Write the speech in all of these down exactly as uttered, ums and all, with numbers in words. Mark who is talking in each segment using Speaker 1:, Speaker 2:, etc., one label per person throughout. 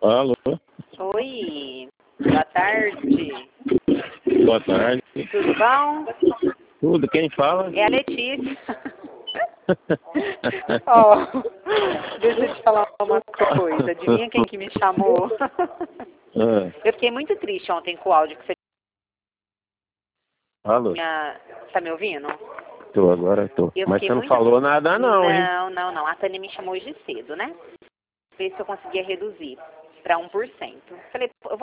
Speaker 1: Alô?
Speaker 2: Oi, boa tarde.
Speaker 1: Boa tarde.
Speaker 2: Tudo bom?
Speaker 1: Tudo, quem fala?
Speaker 2: É a Letícia. Ó, deixa eu te falar uma coisa. Adivinha quem que me chamou?
Speaker 1: Ah,
Speaker 2: Eu fiquei muito triste ontem com o áudio que você
Speaker 1: alô?
Speaker 2: tinha... Tá me ouvindo?
Speaker 1: Tô, agora tô.
Speaker 2: Eu
Speaker 1: Mas
Speaker 2: fiquei
Speaker 1: você não
Speaker 2: muito...
Speaker 1: falou nada não, hein?
Speaker 2: Não, não, não. A Tânia me chamou hoje cedo, né? Ver se eu conseguia reduzir para um por cento. Falei, eu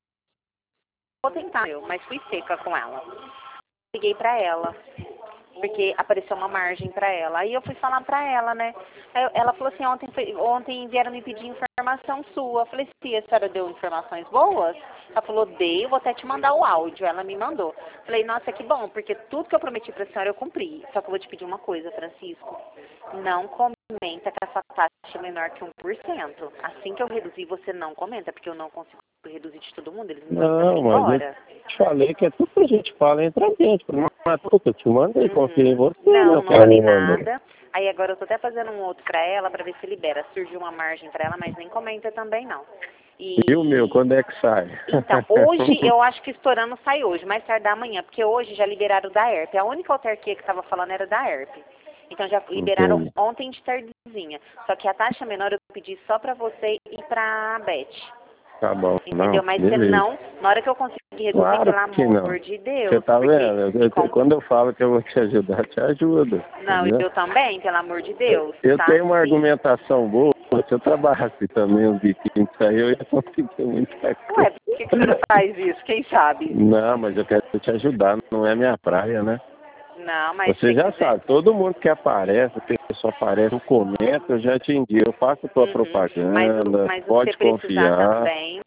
Speaker 2: vou tentar, meu, mas fui seca com ela. Liguei pra ela, porque apareceu uma margem pra ela. Aí eu fui falar pra ela, né? Aí eu- ela falou assim, ontem, foi- ontem vieram me pedir informação sua. Eu falei, se a senhora deu informações boas? Ela falou, dei, eu vou até te mandar o áudio. Ela me mandou. Falei, nossa, que bom, porque tudo que eu prometi pra senhora eu cumpri. Só que eu vou te pedir uma coisa, Francisco. Não comenta que essa taxa é menor que um por cento. Assim que eu reduzir, você não comenta, porque eu não consigo reduzir de todo mundo, eles me mandam
Speaker 1: Não, mas
Speaker 2: embora.
Speaker 1: eu te falei que é tudo que a gente fala entre a gente. Não é tudo que eu te mandei, confia em
Speaker 2: Uhum.
Speaker 1: você, né?
Speaker 2: Não,
Speaker 1: O
Speaker 2: não
Speaker 1: que ela
Speaker 2: falei
Speaker 1: me mandou.
Speaker 2: nada. Aí agora eu tô até fazendo um outro pra ela, pra ver se libera. Surgiu uma margem pra ela, mas nem comenta também não. E,
Speaker 1: E o meu, quando é que sai?
Speaker 2: então, hoje, eu acho que estourando sai hoje, mais tarde da manhã, porque hoje já liberaram da E R P. A única autarquia que estava falando era da E R P. Então já liberaram
Speaker 1: Entendi.
Speaker 2: ontem de tardezinha. Só que a taxa menor eu pedi só pra você e pra Beth.
Speaker 1: Tá bom,
Speaker 2: Entendeu?
Speaker 1: não,
Speaker 2: Mas você
Speaker 1: beleza.
Speaker 2: não, na hora que eu conseguir reduzir,
Speaker 1: Claro
Speaker 2: pelo
Speaker 1: que não.
Speaker 2: amor de
Speaker 1: Você
Speaker 2: Deus.
Speaker 1: tá
Speaker 2: Porque,
Speaker 1: vendo? Eu- eu-
Speaker 2: com-
Speaker 1: quando eu falo que eu vou te ajudar, eu te ajudo.
Speaker 2: não,
Speaker 1: Entendeu?
Speaker 2: eu também, pelo amor de
Speaker 1: Eu,
Speaker 2: Deus,
Speaker 1: eu
Speaker 2: tá?
Speaker 1: tenho uma
Speaker 2: Sim.
Speaker 1: argumentação boa. Se eu trabalhasse também uns biquinhos aí, eu ia conseguir muita
Speaker 2: Ué,
Speaker 1: coisa.
Speaker 2: por que, que você não faz isso? Quem sabe?
Speaker 1: Não, mas eu quero te ajudar, não é minha praia, né?
Speaker 2: Não, mas
Speaker 1: Você
Speaker 2: se
Speaker 1: já
Speaker 2: quiser.
Speaker 1: sabe, todo mundo que aparece, a pessoa aparece, eu comento, eu já te indico, eu faço tua
Speaker 2: Uhum. Mas, o,
Speaker 1: propaganda,
Speaker 2: mas o que
Speaker 1: pode
Speaker 2: você precisar
Speaker 1: confiar.
Speaker 2: também,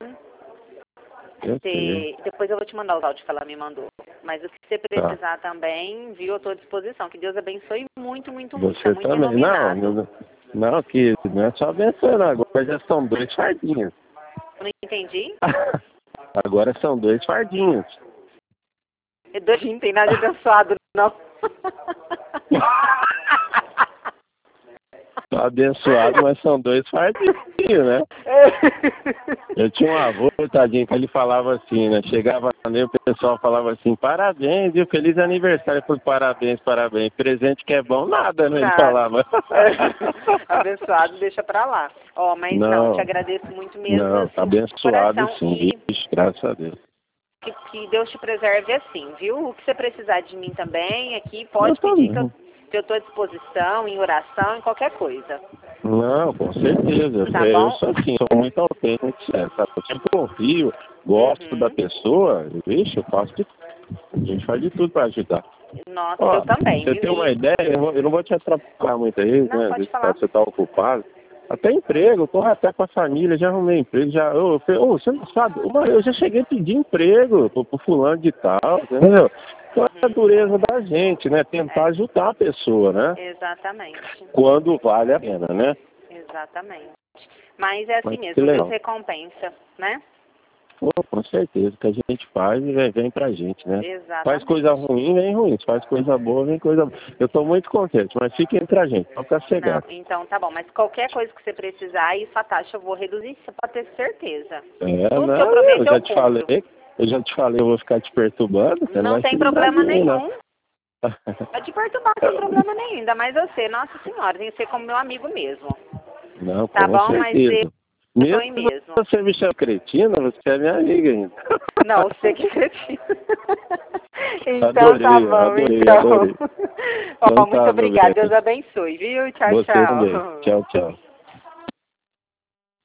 Speaker 1: Eu sei.
Speaker 2: você, depois eu vou te mandar os áudios que ela me mandou. Mas o que você
Speaker 1: Tá.
Speaker 2: precisar também, viu, eu estou à disposição. Que Deus abençoe muito, muito, muito. Você é
Speaker 1: Você
Speaker 2: muito
Speaker 1: também. Não,
Speaker 2: iluminado.
Speaker 1: não, não, que não é só abençoando, agora já são dois fardinhos.
Speaker 2: Não entendi?
Speaker 1: Agora são dois fardinhos.
Speaker 2: É doidinho, não tem nada de abençoado, não.
Speaker 1: Tô abençoado, mas são dois fardinhos, né? Eu tinha um avô, tadinho, que ele falava assim, né? Chegava nele, o pessoal falava assim, parabéns, viu? Feliz aniversário. Eu falei, parabéns, parabéns. Presente que é bom, nada, né? Ele
Speaker 2: Nada.
Speaker 1: falava.
Speaker 2: Abençoado, deixa pra lá. Ó, mas não,
Speaker 1: Não,
Speaker 2: te agradeço muito mesmo,
Speaker 1: não, tá
Speaker 2: assim, de
Speaker 1: abençoado
Speaker 2: coração.
Speaker 1: sim,
Speaker 2: E
Speaker 1: vixe, graças a Deus.
Speaker 2: que, que Deus te preserve assim, viu? O que você precisar de mim também, aqui,
Speaker 1: Eu
Speaker 2: pode pedir que eu,
Speaker 1: também.
Speaker 2: que eu tô à disposição, em oração, em qualquer coisa.
Speaker 1: Não, com certeza.
Speaker 2: Tá
Speaker 1: Eu
Speaker 2: bom?
Speaker 1: sou assim, sou muito autêntico, sabe? Eu sempre confio, gosto da
Speaker 2: Uhum.
Speaker 1: pessoa, vixe, eu faço de tudo. A gente faz de tudo para ajudar.
Speaker 2: Nossa, eu
Speaker 1: Ó,
Speaker 2: também,
Speaker 1: você
Speaker 2: viu?
Speaker 1: tem uma
Speaker 2: E...
Speaker 1: ideia, eu, vou- eu não vou te atrapalhar muito aí,
Speaker 2: Não,
Speaker 1: né?
Speaker 2: pode
Speaker 1: Você tá,
Speaker 2: falar.
Speaker 1: você tá ocupado. Até emprego, eu corro até com a família, já arrumei emprego, já. Ô, eu falei, ô, você não sabe, uma- eu já cheguei a pedir emprego pro, pro fulano de tal, entendeu? Então é a
Speaker 2: Uhum.
Speaker 1: dureza da gente, né? Tentar
Speaker 2: É,
Speaker 1: ajudar a pessoa, né?
Speaker 2: exatamente.
Speaker 1: Quando vale a pena, né?
Speaker 2: Exatamente. Mas é assim
Speaker 1: Mas que
Speaker 2: mesmo, Deus
Speaker 1: legal.
Speaker 2: recompensa, né?
Speaker 1: Pô, com certeza, o que a gente faz vem, vem pra gente, né? Faz coisa
Speaker 2: Exatamente.
Speaker 1: ruim, vem ruim. Se faz coisa boa, vem coisa boa. Eu tô muito contente, mas fique entre a gente, só pra
Speaker 2: Não,
Speaker 1: chegar.
Speaker 2: então tá bom, mas qualquer coisa que você precisar, isso a taxa eu vou reduzir, você pode ter certeza.
Speaker 1: É,
Speaker 2: Tudo que eu
Speaker 1: não,
Speaker 2: prometo
Speaker 1: eu
Speaker 2: eu
Speaker 1: já te
Speaker 2: cumpro.
Speaker 1: falei, eu já te falei, eu vou ficar te perturbando, você não
Speaker 2: Não
Speaker 1: vai se
Speaker 2: tem
Speaker 1: livrar de
Speaker 2: problema
Speaker 1: mim, não.
Speaker 2: nenhum. Pode perturbar sem problema nenhum, ainda mais você, nossa senhora, tem que ser como meu amigo mesmo.
Speaker 1: Não,
Speaker 2: Tá
Speaker 1: com
Speaker 2: bom, mas
Speaker 1: certeza.
Speaker 2: eu tô
Speaker 1: Mesmo
Speaker 2: aí
Speaker 1: que
Speaker 2: mesmo.
Speaker 1: você me chama cretina, você é minha amiga ainda.
Speaker 2: Não, você que acredita. Então tá
Speaker 1: Adorei,
Speaker 2: bom,
Speaker 1: adorei,
Speaker 2: então.
Speaker 1: adorei.
Speaker 2: Ó,
Speaker 1: Então
Speaker 2: muito
Speaker 1: tá, meu
Speaker 2: obrigada, Deus
Speaker 1: bem.
Speaker 2: abençoe, viu? Tchau,
Speaker 1: Você também.
Speaker 2: tchau.
Speaker 1: Tchau, tchau.